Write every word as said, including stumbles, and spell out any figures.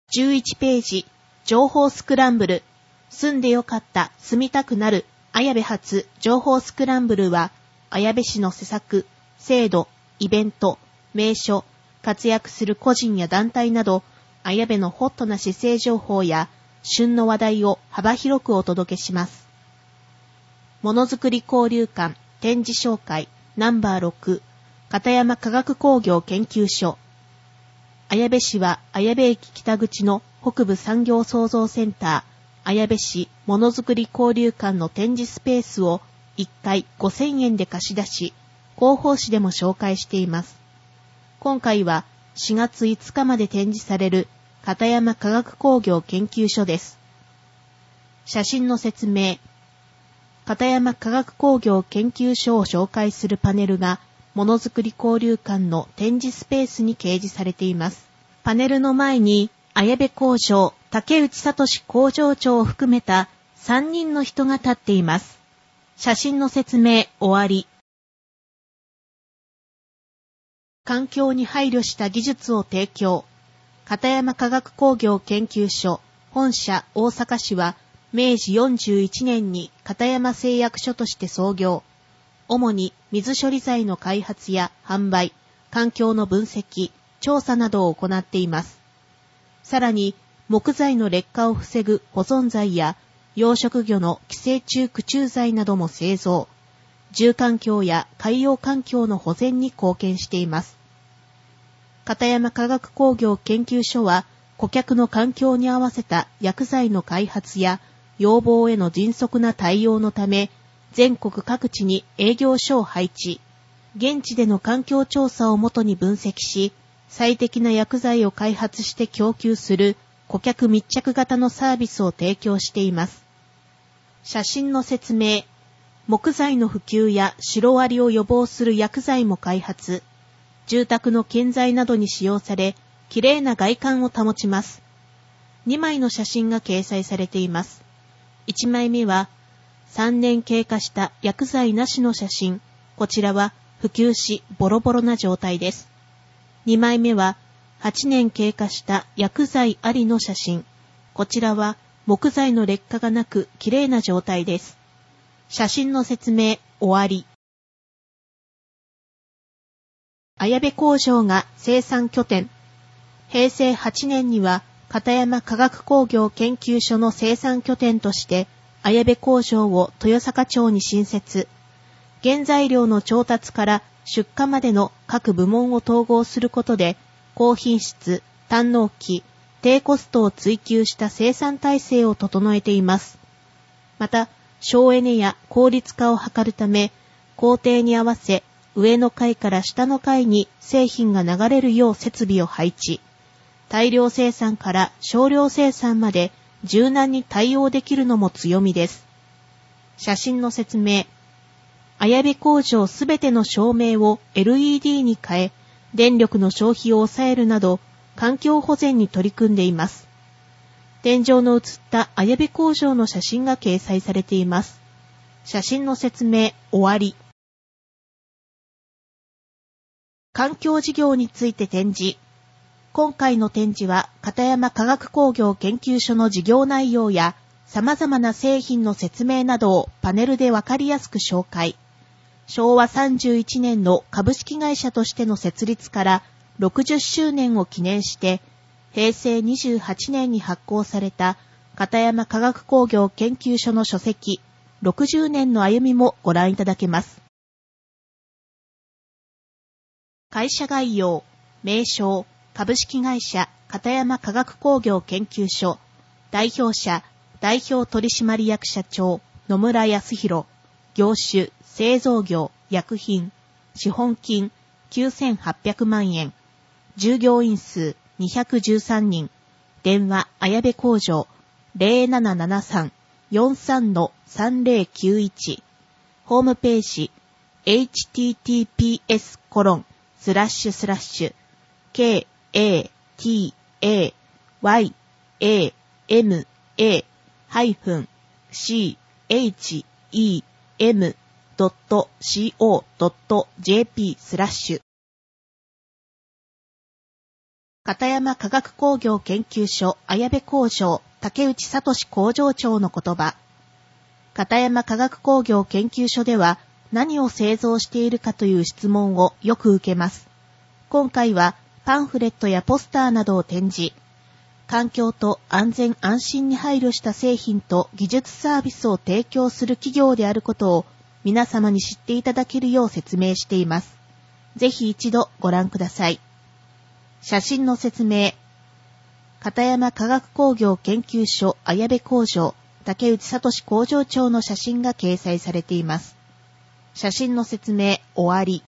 じゅういちページ、情報スクランブル。住んでよかった、住みたくなる。綾部発情報スクランブルは、綾部市の施策、制度、イベント、名所、活躍する個人や団体など、綾部のホットな市政情報や、旬の話題を幅広くお届けします。ものづくり交流館展示紹介ナンバーろく、片山科学工業研究所。綾部市は綾部駅北口の北部産業創造センター、綾部市ものづくり交流館の展示スペースをいっかいごせんえんで貸し出し、広報誌でも紹介しています。今回はしがついつかまで展示される片山科学工業研究所です。写真の説明。片山科学工業研究所を紹介するパネルがものづくり交流館の展示スペースに掲示されています。パネルの前に綾部工場、竹内聡工場長を含めたさんにんの人が立っています。写真の説明終わり。環境に配慮した技術を提供。片山科学工業研究所本社大阪市はめいじよんじゅういちねんに片山製薬所として創業。主に水処理剤の開発や販売、環境の分析、調査などを行っています。さらに、木材の劣化を防ぐ保存剤や養殖魚の寄生虫駆虫剤なども製造。住環境や海洋環境の保全に貢献しています。片山科学工業研究所は、顧客の環境に合わせた薬剤の開発や要望への迅速な対応のため、全国各地に営業所を配置。現地での環境調査をもとに分析し、最適な薬剤を開発して供給する顧客密着型のサービスを提供しています。写真の説明。木材の普及やシロアリを予防する薬剤も開発。住宅の建材などに使用され、綺麗な外観を保ちます。にまいの写真が掲載されています。いちまいめは、さんねん経過した薬剤なしの写真。こちらは普及しボロボロな状態です。にまいめははちねん経過した薬剤ありの写真。こちらは木材の劣化がなく綺麗な状態です。写真の説明終わり。綾部工場が生産拠点。へいせいはちねんには片山科学工業研究所の生産拠点として綾部工場を豊坂町に新設。原材料の調達から出荷までの各部門を統合することで、高品質、単納期、低コストを追求した生産体制を整えています。また、省エネや効率化を図るため、工程に合わせ、上の階から下の階に製品が流れるよう設備を配置。大量生産から少量生産まで柔軟に対応できるのも強みです。写真の説明。綾部工場すべての照明を エルイーディー に変え、電力の消費を抑えるなど、環境保全に取り組んでいます。天井の写った綾部工場の写真が掲載されています。写真の説明終わり。環境事業について展示。今回の展示は片山科学工業研究所の事業内容や様々な製品の説明などをパネルでわかりやすく紹介。しょうわさんじゅういちねんの株式会社としての設立からろくじゅっしゅうねんを記念して、へいせいにじゅうはちねんに発行された片山科学工業研究所の書籍、ろくじゅうねんの歩みもご覧いただけます。会社概要、名称、株式会社片山科学工業研究所、代表者、代表取締役社長、野村康弘、業種、製造業、薬品、資本金、きゅうせんはっぴゃくまんえん、従業員数にひゃくじゅうさんにん、電話、綾部工場、ゼロななななさん よんさん さんゼロきゅういち、ホームページ、エイチティーティーピーエスコロンスラッシュスラッシュ ケーエーティーエーワイエーエムエー ハイフン シーエイチイーエム ドット シーオー ドット ジェーピー スラッシュ片山化学工業研究所綾部工場竹内聡工場長の言葉。片山化学工業研究所では何を製造しているかという質問をよく受けます。今回はパンフレットやポスターなどを展示。環境と安全安心に配慮した製品と技術サービスを提供する企業であることを皆様に知っていただけるよう説明しています。ぜひ一度ご覧ください。写真の説明。片山化学工業研究所綾部工場竹内聡工場長の写真が掲載されています。写真の説明終わり。